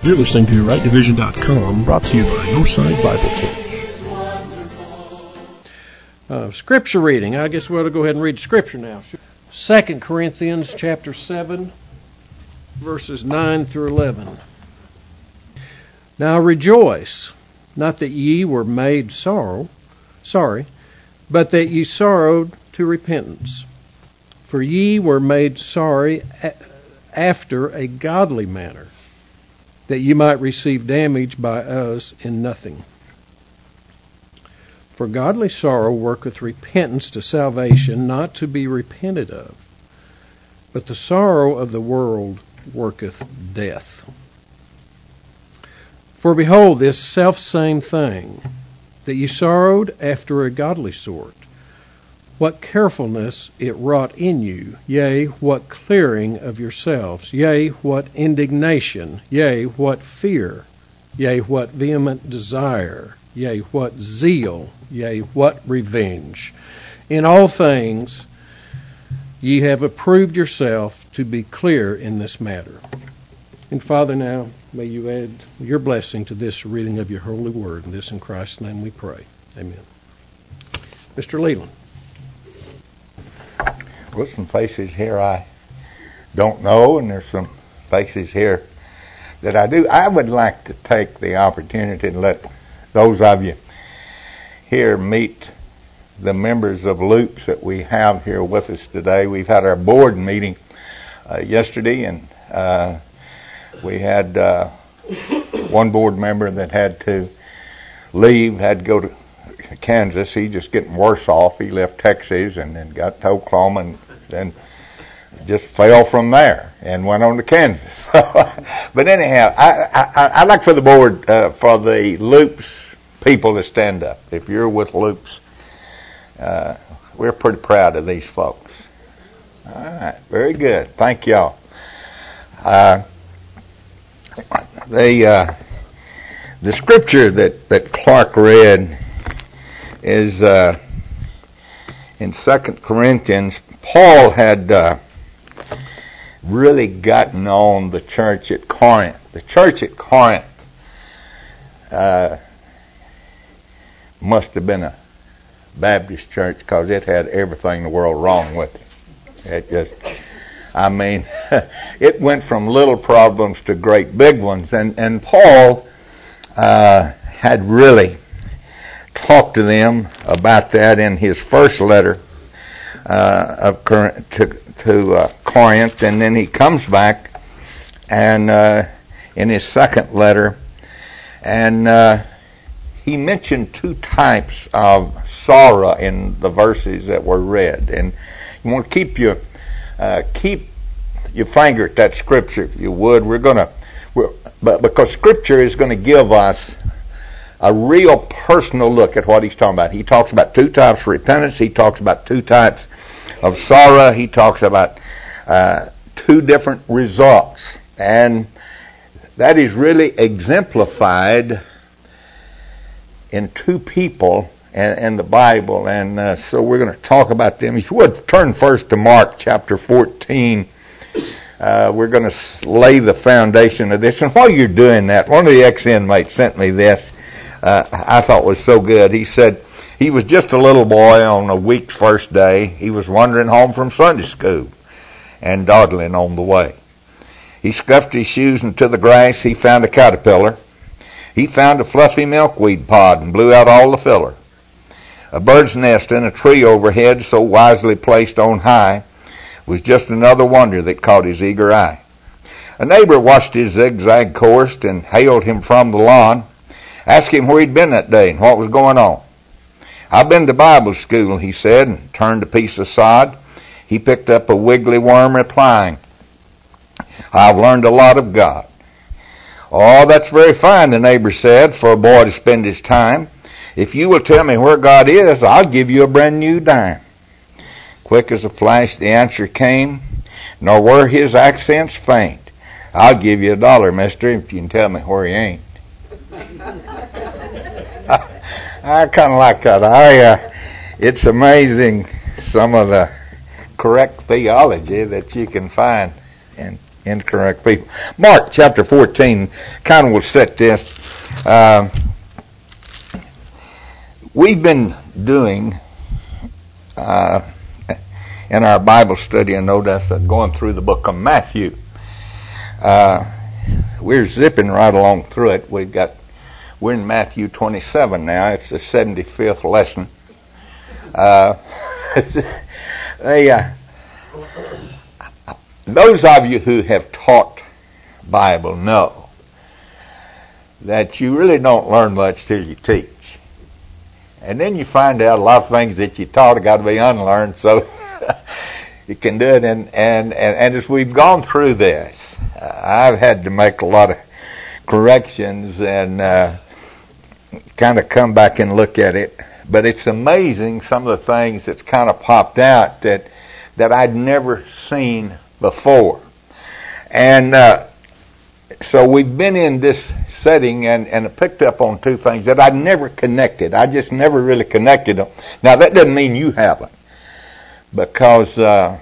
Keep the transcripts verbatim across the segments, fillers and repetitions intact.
You're listening to right division dot com, brought to you by Northside Bible Church. Uh, scripture reading. I guess we ought to go ahead and read Scripture now. Second Corinthians chapter seven, verses nine through eleven. Now rejoice, not that ye were made sorrow, sorry, but that ye sorrowed to repentance. For ye were made sorry a- after a godly manner, that ye might receive damage by us in nothing. For godly sorrow worketh repentance to salvation, not to be repented of. But the sorrow of the world worketh death. For behold, this selfsame thing, that ye sorrowed after a godly sort, what carefulness it wrought in you, yea, what clearing of yourselves, yea, what indignation, yea, what fear, yea, what vehement desire, yea, what zeal, yea, what revenge. In all things ye have approved yourself to be clear in this matter. And Father, now may you add your blessing to this reading of your holy word, and this in Christ's name we pray. Amen. Mister Leland. There's some faces here I don't know, and there's some faces here that I do. I would like to take the opportunity to let those of you here meet the members of Loops that we have here with us today. We've had our board meeting uh, yesterday, and uh, we had uh, one board member that had to leave, had to go to Kansas. He's just getting worse off. He left Texas and then got to Oklahoma and then just fell from there and went on to Kansas. But anyhow, I, I, I'd like for the board, uh, for the Loops people to stand up. If you're with Loops, uh, we're pretty proud of these folks. All right, very good. Thank y'all. Uh, the uh, the scripture that, that Clark read is uh, in Second Corinthians. Paul had uh, really gotten on the church at Corinth. The church at Corinth uh, must have been a Baptist church, because it had everything in the world wrong with it. It just, I mean, it went from little problems to great big ones. And, and Paul uh, had really talked to them about that in his first letter uh, of current to, to uh, Corinth, and then he comes back and uh, in his second letter, and uh, he mentioned two types of sorrow in the verses that were read. And you want to keep your uh, keep your finger at that scripture, if you would. We're going to, but because scripture is going to give us a real personal look at what he's talking about. He talks about two types of repentance. He talks about two types of sorrow. He talks about uh, two different results. And that is really exemplified in two people in, in the Bible. And uh, so we're going to talk about them. If you would, turn first to Mark chapter fourteen. Uh, we're going to lay the foundation of this. And while you're doing that, one of the ex-inmates sent me this. Uh, I thought was so good. He said he was just a little boy on a week's first day. He was wandering home from Sunday school and dawdling on the way. He scuffed his shoes into the grass. He found a caterpillar. He found a fluffy milkweed pod and blew out all the filler. A bird's nest in a tree overhead, so wisely placed on high, was just another wonder that caught his eager eye. A neighbor watched his zigzag course and hailed him from the lawn. Asked him where he'd been that day and what was going on. I've been to Bible school, he said, and turned a piece of sod. He picked up a wiggly worm, replying, I've learned a lot of God. Oh, that's very fine, the neighbor said, for a boy to spend his time. If you will tell me where God is, I'll give you a brand new dime. Quick as a flash, the answer came, nor were his accents faint. I'll give you a dollar, mister, if you can tell me where he ain't. I, I kind of like that. I, uh, it's amazing some of the correct theology that you can find in Incorrect people. Mark chapter fourteen kind of will set this. Uh, we've been doing uh, in our Bible study, and notice uh, going through the book of Matthew. Uh, we're zipping right along through it. We've got we're in Matthew twenty-seven now. It's the seventy-fifth lesson. Uh, they, uh, those of you who have taught Bible know that you really don't learn much till you teach. And then you find out a lot of things that you taught have got to be unlearned, so you can do it. And, and, and, and as we've gone through this, uh, I've had to make a lot of corrections and uh, kind of come back and look at it. But it's amazing some of the things that's kind of popped out that that I'd never seen before. And uh, so we've been in this setting and, and picked up on two things that I'd never connected. I just never really connected them. Now, that doesn't mean you haven't. Because uh,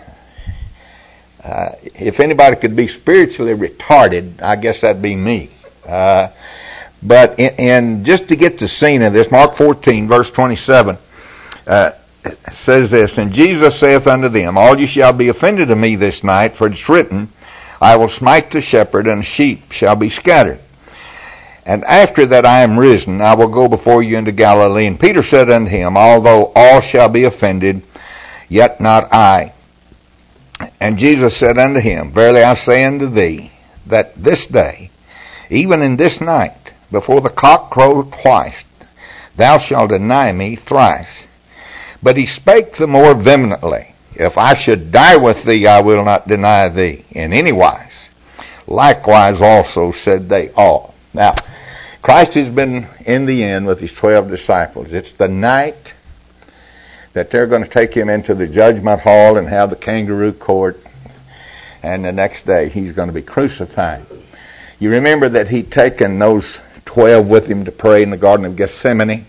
uh, if anybody could be spiritually retarded, I guess that'd be me. Uh, but in, in just to get the scene of this, Mark fourteen, verse twenty-seven, uh, says this, And Jesus saith unto them, All ye shall be offended of me this night, for it is written, I will smite the shepherd, and the sheep shall be scattered. And after that I am risen, I will go before you into Galilee. And Peter said unto him, Although all shall be offended, yet not I. And Jesus said unto him, Verily I say unto thee, that this day, even in this night, before the cock crow twice, thou shalt deny me thrice. But he spake the more vehemently, If I should die with thee, I will not deny thee in any wise. Likewise also said they all. Now, Christ has been in the inn with his twelve disciples. It's the night that they're going to take him into the judgment hall and have the kangaroo court. And the next day he's going to be crucified. You remember that he'd taken those twelve with him to pray in the Garden of Gethsemane.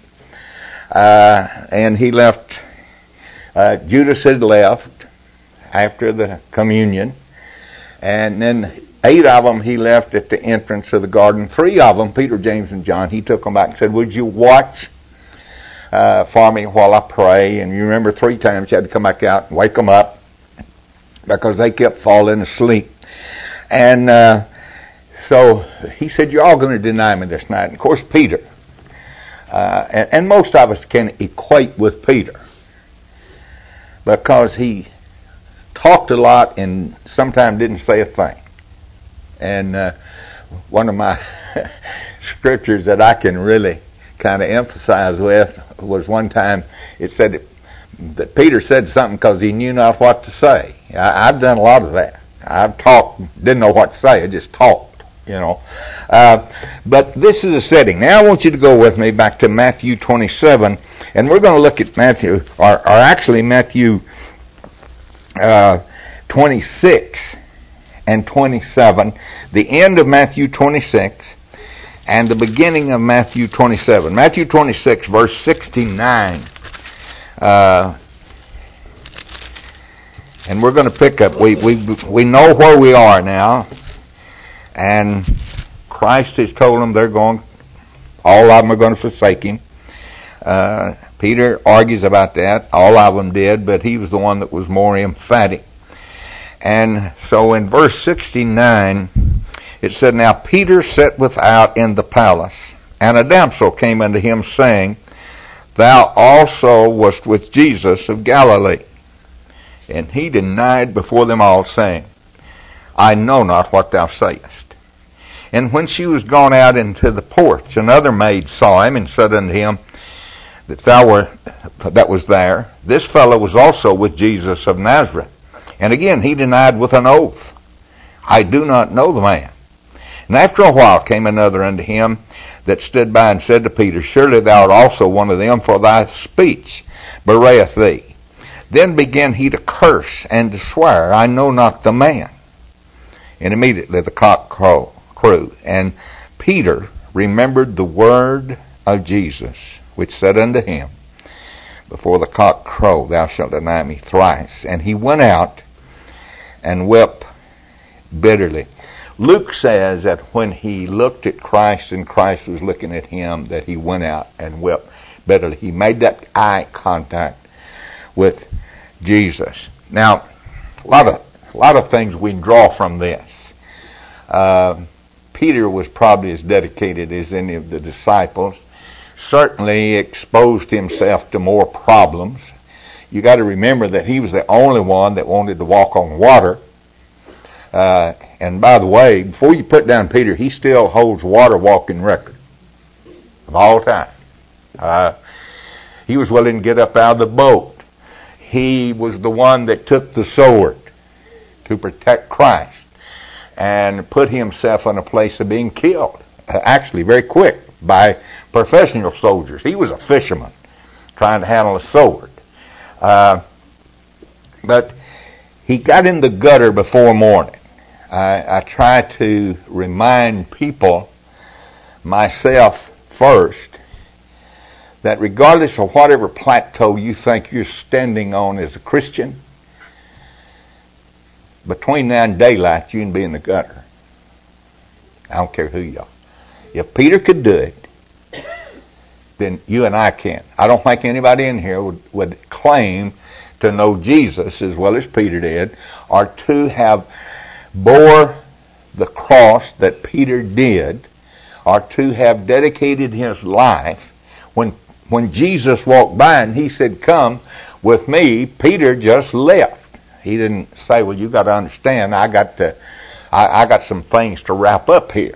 Uh, and he left, uh, Judas had left after the communion. And then eight of them he left at the entrance of the garden. Three of them, Peter, James, and John, he took them back and said, Would you watch uh, for me while I pray? And you remember three times you had to come back out and wake them up because they kept falling asleep. And uh, so he said, You're all going to deny me this night. And of course, Peter, uh, and, and most of us can equate with Peter because he talked a lot and sometimes didn't say a thing. And uh, one of my scriptures that I can really kind of emphasize with was one time it said that, that Peter said something because he knew not what to say. I, I've done a lot of that. I've talked, didn't know what to say. I just talked, you know. Uh, but this is a setting. Now I want you to go with me back to Matthew twenty-seven, and we're going to look at Matthew, or, or actually Matthew uh, twenty-six and twenty-seven, the end of Matthew twenty-six and the beginning of Matthew twenty-seven. Matthew twenty-six, verse sixty-nine. Uh, and we're going to pick up. We we we know where we are now, and Christ has told them they're going. All of them are going to forsake him. Uh, Peter argues about that. All of them did, but he was the one that was more emphatic. And so in verse sixty-nine, it said, Now Peter sat without in the palace, and a damsel came unto him, saying, Thou also wast with Jesus of Galilee. And he denied before them all, saying, I know not what thou sayest. And when she was gone out into the porch, another maid saw him, and said unto him, That thou were that was there, This fellow was also with Jesus of Nazareth. And again he denied with an oath, I do not know the man. And after a while came another unto him that stood by and said to Peter, Surely thou art also one of them, for thy speech bewrayeth thee. Then began he to curse and to swear, I know not the man. And immediately the cock crow, crew. And Peter remembered the word of Jesus, which said unto him, Before the cock crow, thou shalt deny me thrice. And he went out and wept bitterly. Luke says that when he looked at Christ and Christ was looking at him, that he went out and wept bitterly. He made that eye contact with Jesus. Now, a lot of a lot of things we draw from this. Uh, Peter was probably as dedicated as any of the disciples. Certainly exposed himself to more problems. You got to remember that he was the only one that wanted to walk on water. Uh, and by the way, before you put down Peter, he still holds water walking record of all time. Uh, he was willing to get up out of the boat. He was the one that took the sword to protect Christ and put himself in a place of being killed, uh, actually very quick, by professional soldiers. He was a fisherman trying to handle a sword. Uh, but he got in the gutter before morning. I, I try to remind people, myself first, that regardless of whatever plateau you think you're standing on as a Christian, between now and daylight you can be in the gutter. I don't care who you are. If Peter could do it, then you and I can. I don't think anybody in here would, would claim to know Jesus as well as Peter did, or to have bore the cross that Peter did, or to have dedicated his life. When when Jesus walked by and he said, "Come with me," Peter just left. He didn't say, "Well, you got to understand, I got to, I, I got some things to wrap up here."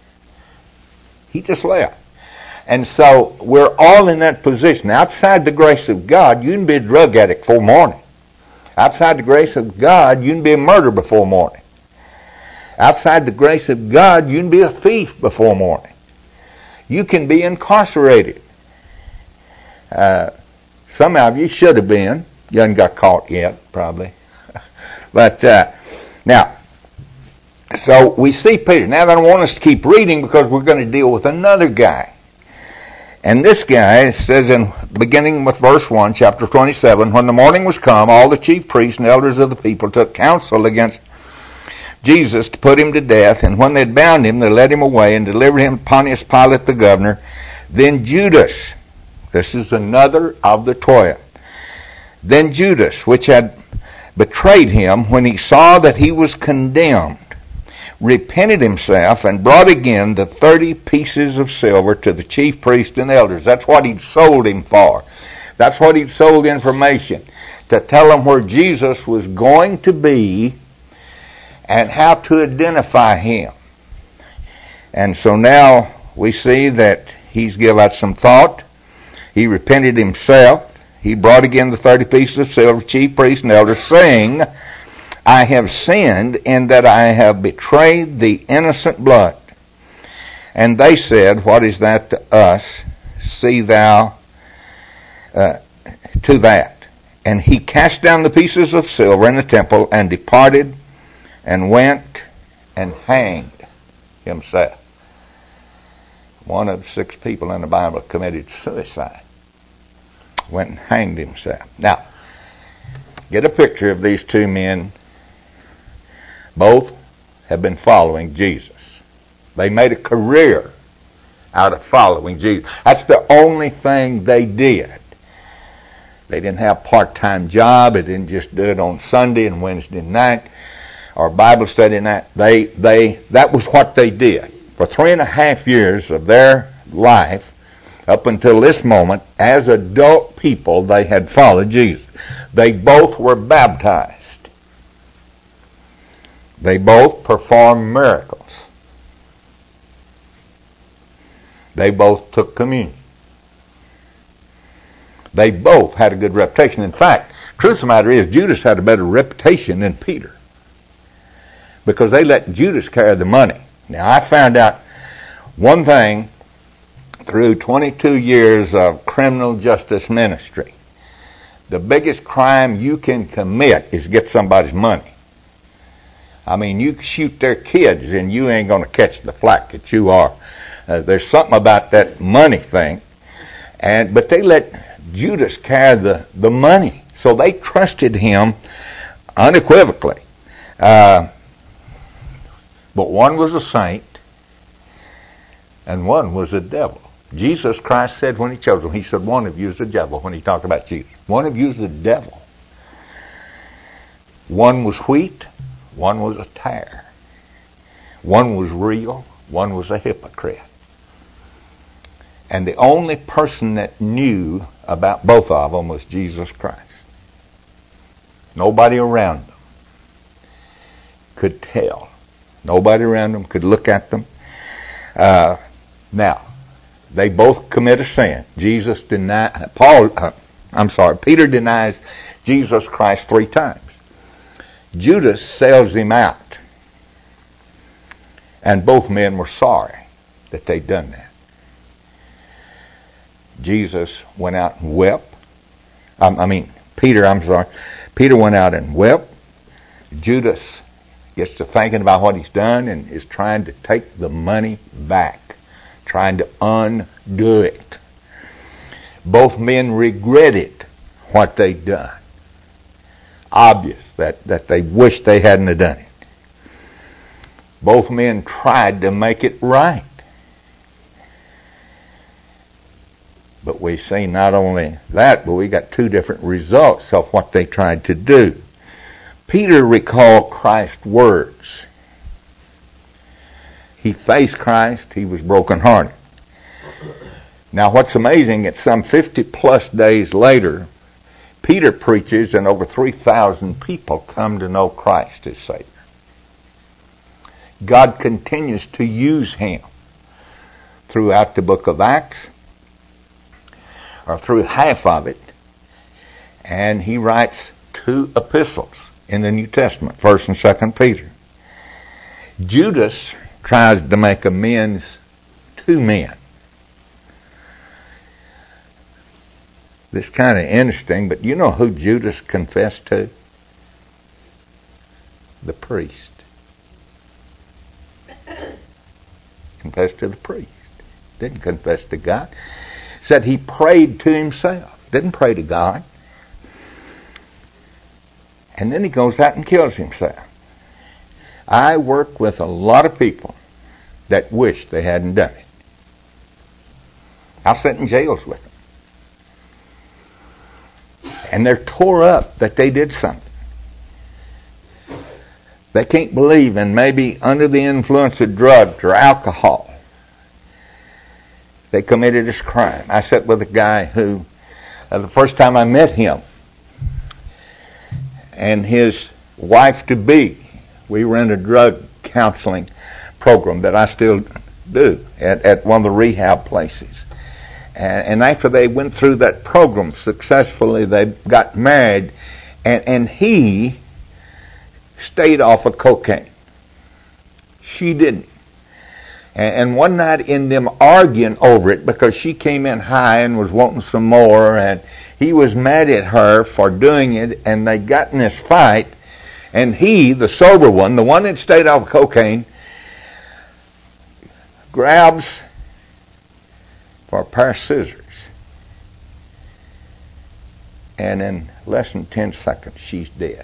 He just left. And so we're all in that position. Outside the grace of God, you can be a drug addict before morning. Outside the grace of God, you can be a murderer before morning. Outside the grace of God, you can be a thief before morning. You can be incarcerated. Uh, some of you should have been. You haven't got caught yet, probably. But uh, now, so we see Peter. Now I want us to keep reading because we're going to deal with another guy. And this guy says, in beginning with verse one, chapter twenty-seven, when the morning was come, all the chief priests and elders of the people took counsel against Jesus to put him to death. And when they had bound him, they led him away and delivered him to Pontius Pilate the governor. Then Judas, this is another of the twelve, then Judas, which had betrayed him, when he saw that he was condemned, repented himself and brought again the thirty pieces of silver to the chief priests and elders. That's what he'd sold him for. That's what he'd sold information, to tell them where Jesus was going to be and how to identify him. And so now we see that he's given out some thought. He repented himself. He brought again the thirty pieces of silver, chief priests and elders, saying, I have sinned in that I have betrayed the innocent blood. And they said, what is that to us? See thou uh, to that. And he cast down the pieces of silver in the temple and departed and went and hanged himself. One of six people in the Bible committed suicide. Went and hanged himself. Now, get a picture of these two men. Both have been following Jesus. They made a career out of following Jesus. That's the only thing they did. They didn't have a part-time job. They didn't just do it on Sunday and Wednesday night or Bible study night. They, they, that was what they did. For three and a half years of their life, up until this moment, as adult people, they had followed Jesus. They both were baptized. They both performed miracles. They both took communion. They both had a good reputation. In fact, truth of the matter is, Judas had a better reputation than Peter, because they let Judas carry the money. Now, I found out one thing through twenty-two years of criminal justice ministry. The biggest crime you can commit is get somebody's money. I mean, you shoot their kids and you ain't going to catch the flack that you are. Uh, there's something about that money thing. And but they let Judas carry the, the money. So they trusted him unequivocally. Uh, But one was a saint, and one was a devil. Jesus Christ said when he chose them, he said, one of you is a devil when he talked about Jesus. One of you is a devil. One was wheat, one was a tare. One was real, one was a hypocrite. And the only person that knew about both of them was Jesus Christ. Nobody around them could tell. Nobody around them could look at them. Uh, now, they both commit a sin. Jesus denied, Paul, uh, I'm sorry, Peter denies Jesus Christ three times. Judas sells him out. And both men were sorry that they'd done that. Jesus went out and wept. Um, I mean, Peter, I'm sorry. Peter went out and wept. Judas gets to thinking about what he's done and is trying to take the money back, trying to undo it. Both men regretted what they'd done. Obvious that, that they wished they hadn't have done it. Both men tried to make it right. But we see not only that, but we got two different results of what they tried to do. Peter recalled Christ's words. He faced Christ. He was brokenhearted. Now what's amazing, it's some fifty plus days later, Peter preaches and over three thousand people come to know Christ as Savior. God continues to use him throughout the book of Acts, or through half of it, and he writes two epistles in the New Testament, First and Second Peter. Judas tries to make amends to men. This is kind of interesting, but you know who Judas confessed to? The priest. Confessed to the priest. Didn't confess to God. Said he prayed to himself. Didn't pray to God. And then he goes out and kills himself. I work with a lot of people that wish they hadn't done it. I sat in jails with them. And they're tore up that they did something. They can't believe, and maybe under the influence of drugs or alcohol, they committed this crime. I sat with a guy who, uh, the first time I met him, and his wife-to-be, we ran a drug counseling program that I still do at, at one of the rehab places. And, and after they went through that program successfully, they got married, and, and he stayed off of cocaine. She didn't. And, and one night in them arguing over it, because she came in high and was wanting some more, and he was mad at her for doing it, and they got in this fight, and he, the sober one, the one that stayed off cocaine, grabs for a pair of scissors. And in less than ten seconds, she's dead.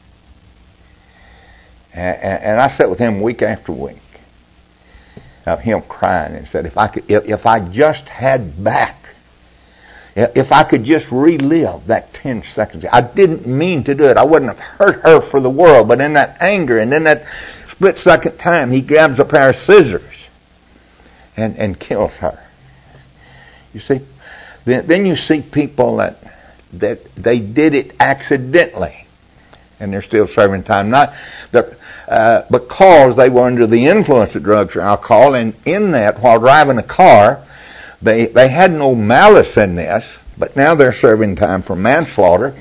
And, and I sat with him week after week of him crying and said, if I could, if, if I just had back, if I could just relive that ten seconds. I didn't mean to do it. I wouldn't have hurt her for the world. But in that anger and in that split second time, he grabs a pair of scissors and, and kills her. You see? Then, then you see people that that they did it accidentally, and they're still serving time. Not the, uh, because they were under the influence of drugs or alcohol, and in that, while driving a car, they they had no malice in this, but now they're serving time for manslaughter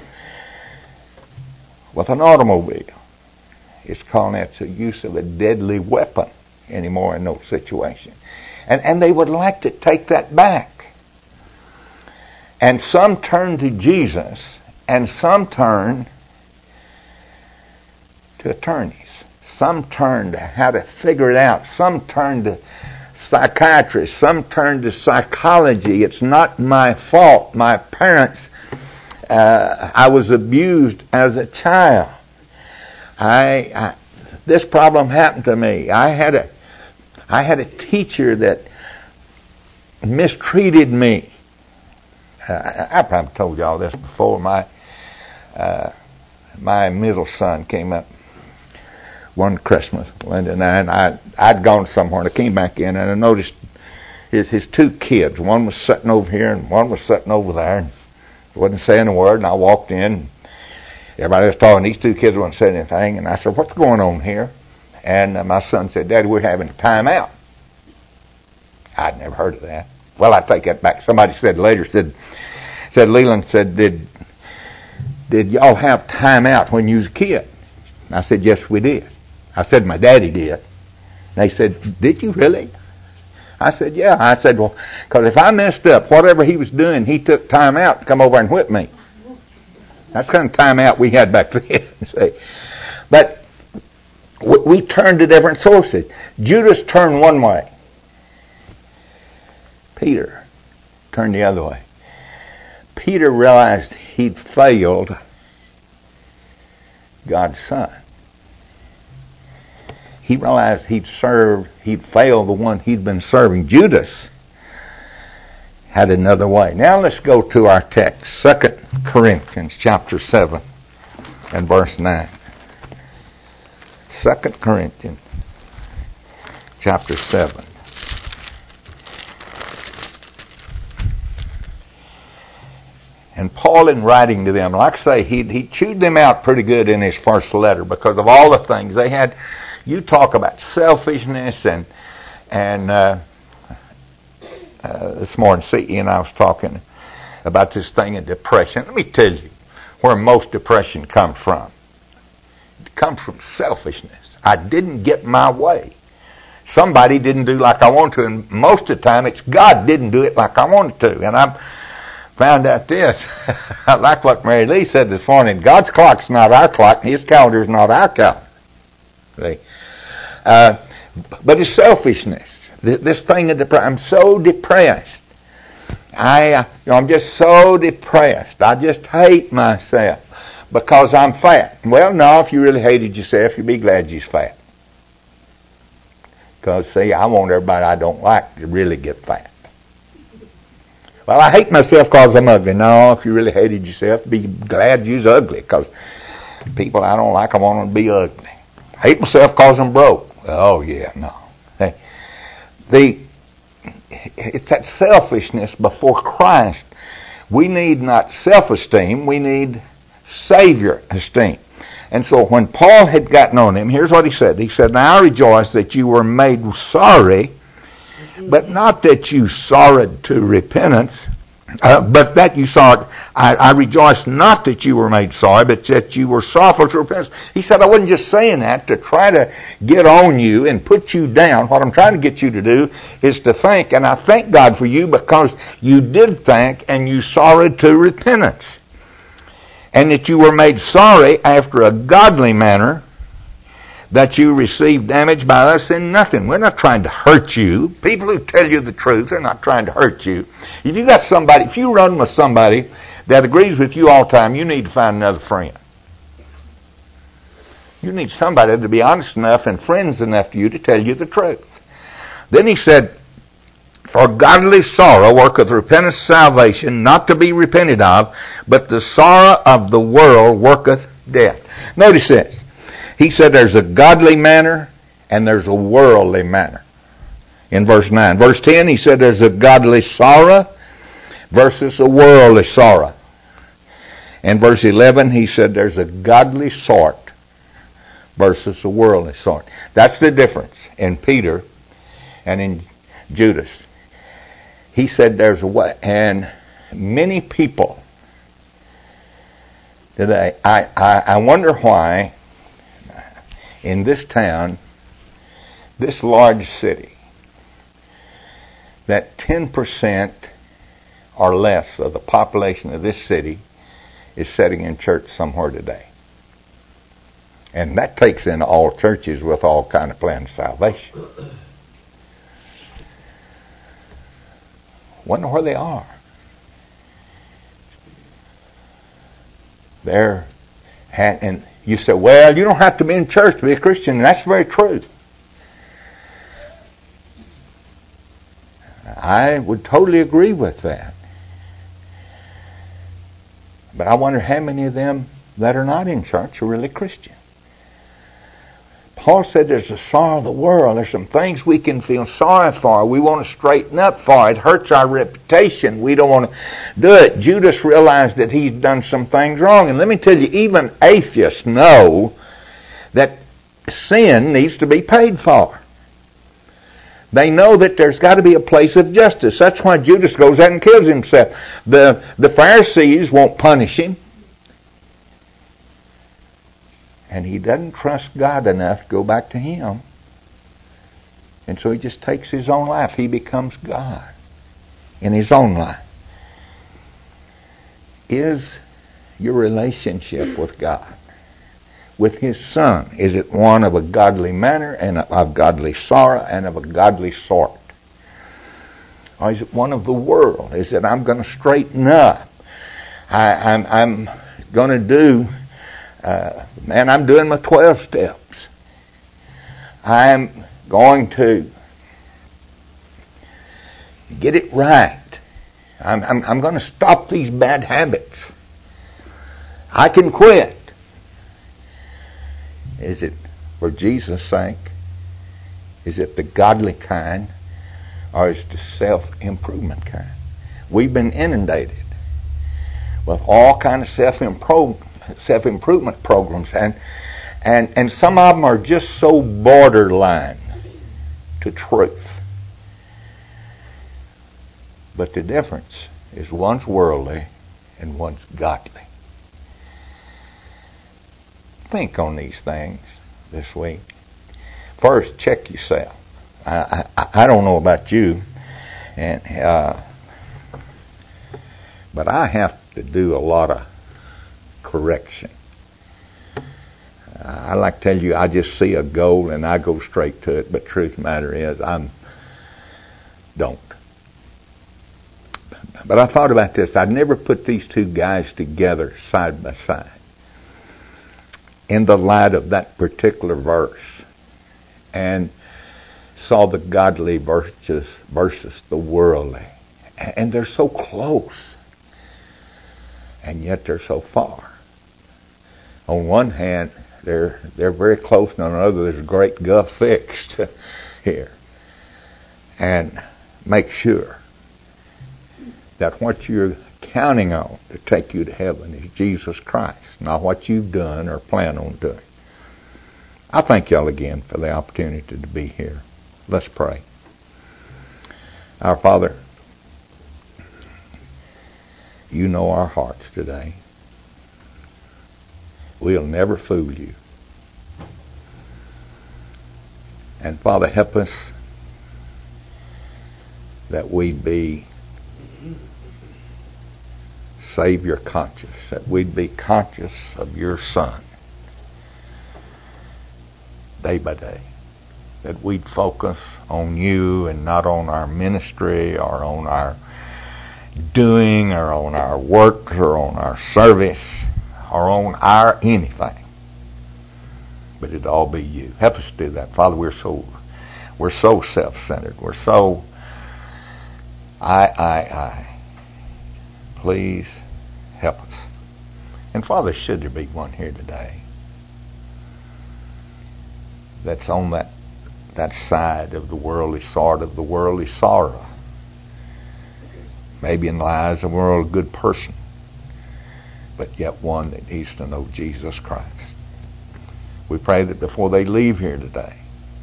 with an automobile. It's called that's the use of a deadly weapon anymore in those situations. And and they would like to take that back. And some turn to Jesus, and some turn to attorneys. Some turn to how to figure it out. Some turn to psychiatrists. Some turn to psychology. It's not my fault. My parents, uh, I was abused as a child. I, I this problem happened to me. I had a, I had a teacher that mistreated me. Uh, I probably told y'all this before. My, uh, my middle son came up one Christmas, Linda and I, and I, I'd gone somewhere, and I came back in, and I noticed his his two kids. One was sitting over here, and one was sitting over there, and wasn't saying a word. And I walked in, everybody was talking. These two kids wasn't saying anything, and I said, "What's going on here?" And uh, my son said, "Daddy, we're having a time out." I'd never heard of that. Well, I take that back. Somebody said later, said, said Leland said, did did y'all have time out when you was a kid? And I said, yes, we did. I said, my daddy did. And they said, did you really? I said, yeah. I said, well, because if I messed up, whatever he was doing, he took time out to come over and whip me. That's the kind of time out we had back then. See? But we, we turned to different sources. Judas turned one way. Peter turned the other way. Peter realized he'd failed God's Son. He realized he'd served, he'd failed the one he'd been serving. Judas had another way. Now let's go to our text, Second Corinthians chapter seven and verse nine. Second Corinthians chapter seven. And Paul, in writing to them, like I say, he he chewed them out pretty good in his first letter because of all the things they had. You talk about selfishness and and uh, uh, this morning, C E and I was talking about this thing of depression. Let me tell you where most depression comes from. It comes from selfishness. I didn't get my way. Somebody didn't do like I wanted to, and most of the time it's God didn't do it like I wanted to. And I've found out this. I like what Mary Lee said this morning. God's clock's not our clock, and His calendar's not our calendar. See? Uh, but it's selfishness. This thing of depression. I'm so depressed. I, uh, you know, I'm just so depressed. I just hate myself because I'm fat. Well, no, if you really hated yourself, you'd be glad you're fat. Because, see, I want everybody I don't like to really get fat. Well, I hate myself because I'm ugly. No, if you really hated yourself, be glad you're ugly. Because people I don't like, I want them to be ugly. I hate myself because I'm broke. Oh, yeah, no. Hey, the it's that selfishness before Christ. We need not self-esteem. We need Savior esteem. And so when Paul had gotten on him, here's what he said. He said, now I rejoice that you were made sorry, but not that you sorrowed to repentance, uh, but that you sorrowed. I, I rejoice not that you were made sorry, but that you were sorrowful to repentance. He said, I wasn't just saying that to try to get on you and put you down. What I'm trying to get you to do is to think, and I thank God for you because you did think and you sorrowed to repentance. And that you were made sorry after a godly manner, that you received damage by us in nothing. We're not trying to hurt you. People who tell you the truth, they're not trying to hurt you. If you got somebody, if you run with somebody that agrees with you all the time, you need to find another friend. You need somebody to be honest enough and friends enough to you to tell you the truth. Then he said, for godly sorrow worketh repentance salvation, not to be repented of, but the sorrow of the world worketh death. Notice this. He said there's a godly manner and there's a worldly manner. In verse nine. Verse ten, he said there's a godly sorrow versus a worldly sorrow. In verse eleven, he said there's a godly sort versus a worldly sort. That's the difference in Peter and in Judas. He said there's a way. And many people today, I, I, I wonder why in this town, this large city, that ten percent or less of the population of this city is sitting in church somewhere today. And that takes in all churches with all kind of plans of salvation. Wonder where they are. They're And, and you say, well, you don't have to be in church to be a Christian. And that's very true. I would totally agree with that. But I wonder how many of them that are not in church are really Christian. Paul said there's a sorrow of the world. There's some things we can feel sorry for. We want to straighten up for. It hurts our reputation. We don't want to do it. Judas realized that he's done some things wrong. And let me tell you, even atheists know that sin needs to be paid for. They know that there's got to be a place of justice. That's why Judas goes out and kills himself. The, the Pharisees won't punish him. And he doesn't trust God enough to go back to Him. And so he just takes his own life. He becomes God in his own life. Is your relationship with God, with His Son, is it one of a godly manner and of godly sorrow and of a godly sort? Or is it one of the world? Is it, I'm going to straighten up. I, I'm, I'm going to do... Uh, man, I'm doing my twelve steps. I'm going to get it right. I'm, I'm, I'm going to stop these bad habits. I can quit. Is it for Jesus' sake? Is it the godly kind? Or is it the self-improvement kind? We've been inundated with all kind of self-improvement self-improvement programs, and and and some of them are just so borderline to truth. But the difference is one's worldly and one's godly. Think on these things this week. First, check yourself. I I, I don't know about you, and uh, but I have to do a lot of correction. Uh, I like to tell you, I just see a goal and I go straight to it. But truth of the matter is, I'm don't. But I thought about this. I'd never put these two guys together side by side in the light of that particular verse, and saw the godly versus versus the worldly, and they're so close, and yet they're so far. On one hand, they're they're very close, and on the other, there's a great gulf fixed here. And make sure that what you're counting on to take you to heaven is Jesus Christ, not what you've done or plan on doing. I thank y'all again for the opportunity to be here. Let's pray. Our Father, you know our hearts today. We'll never fool you. And Father, help us that we'd be Savior conscious, that we'd be conscious of your Son day by day, that we'd focus on you and not on our ministry or on our doing or on our work or on our service or on our anything, but it'd all be you. Help us do that. Father, we're so we're so self-centered. We're so I, I, I. Please help us. And Father, should there be one here today that's on that that side of the worldly sort of the worldly sorrow, maybe in the eyes of the world a good person, but yet one that needs to know Jesus Christ. We pray that before they leave here today,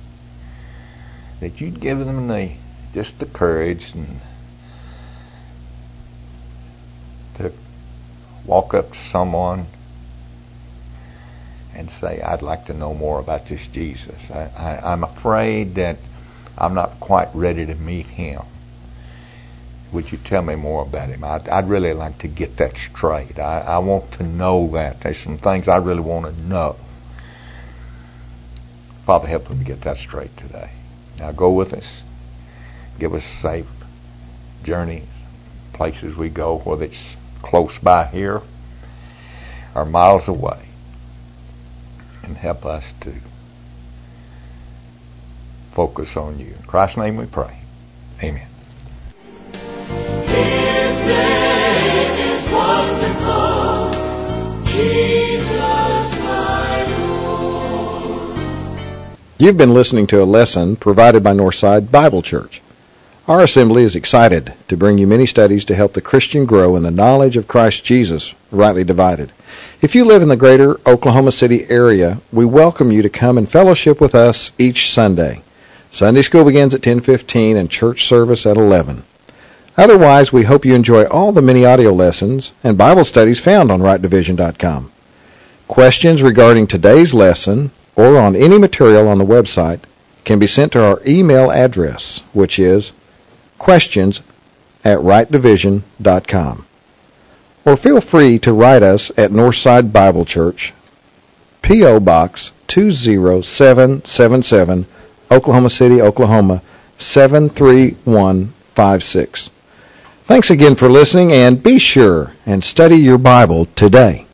that you'd give them the just the courage and to walk up to someone and say, I'd like to know more about this Jesus. I, I, I'm afraid that I'm not quite ready to meet him. Would you tell me more about him? I'd, I'd really like to get that straight. I, I want to know that. There's some things I really want to know. Father, help them to get that straight today. Now go with us. Give us safe journeys, places we go, whether it's close by here or miles away. and help us to focus on you. In Christ's name we pray. Amen. His name is wonderful, Jesus my Lord. You've been listening to a lesson provided by Northside Bible Church. Our assembly is excited to bring you many studies to help the Christian grow in the knowledge of Christ Jesus, rightly divided. If you live in the greater Oklahoma City area, we welcome you to come and fellowship with us each Sunday. Sunday school begins at ten fifteen and church service at eleven. Otherwise, we hope you enjoy all the many audio lessons and Bible studies found on right division dot com. Questions regarding today's lesson or on any material on the website can be sent to our email address, which is questions at right division dot com. Or feel free to write us at Northside Bible Church, P O. Box two zero seven seven seven, Oklahoma City, Oklahoma seven three one five six. Thanks again for listening, and be sure and study your Bible today.